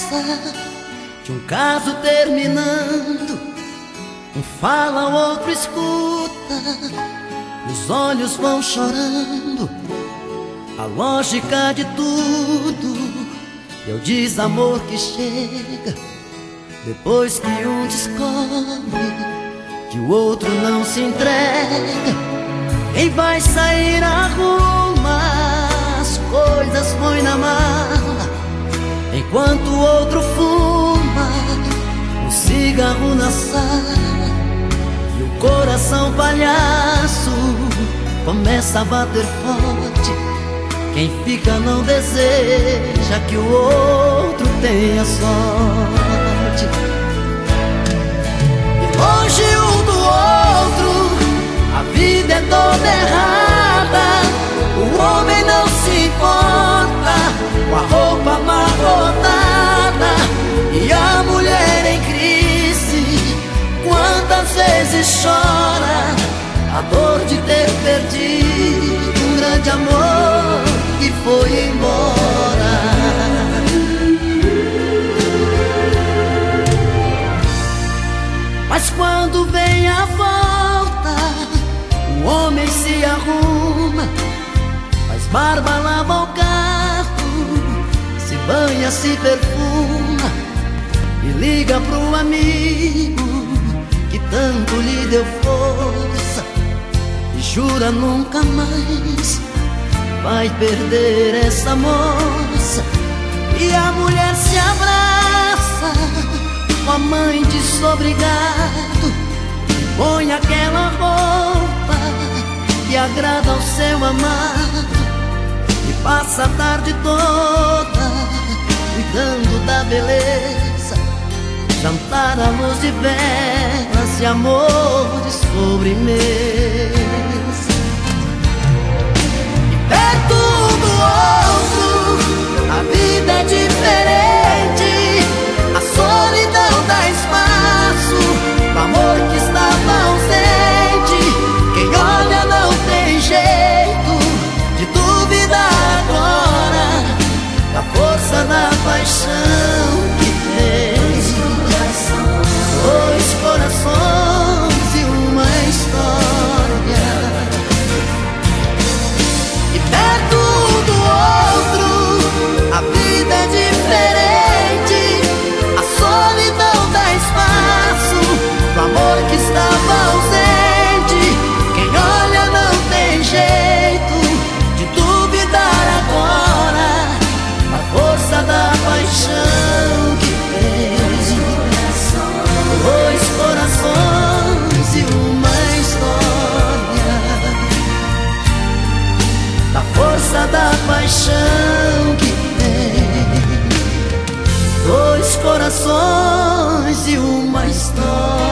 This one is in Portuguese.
conversa de um caso terminando. Um fala, o outro escuta, os olhos vão chorando. A lógica de tudo é o desamor que chega depois que um descobre que o outro não se entrega. Quem vai sair arruma as coisas, põe na mala, enquanto o outro fuma um cigarro na sala. E o coração palhaço começa a bater forte. Quem fica não deseja que o outro tenha sorte. E longe um do outro, a vida é toda errada. O homem não se importa com a roupa amarrotada, e a mulher em crise quantas vezes chora a dor de ter perdido um grande amor que foi embora. Mas quando vem a volta, o homem se arruma, faz barba, lava o carro, se banha, se perfuma e liga pro amigo que tanto lhe deu força e jura nunca mais vai perder essa moça. E a mulher se abraça com a mãe desobrigado, põe aquela roupa que agrada ao seu amado e passa a tarde toda cuidando da beleza, jantar à luz de velas e amor de sobremesa. E perto um do outro a vida é diferente. A solidão dá espaço pro amor que estava ausente. Quem olha não tem jeito de duvidar agora da força da paixão que tem. Dois corações e uma história. E perto um do outro a vida é diferente. A solidão dá espaço pro amor que estava ausente. Quem olha não tem jeito de duvidar agora da força da paixão que tem. Dois corações e uma história, da força da paixão que tem. Dois corações e uma história.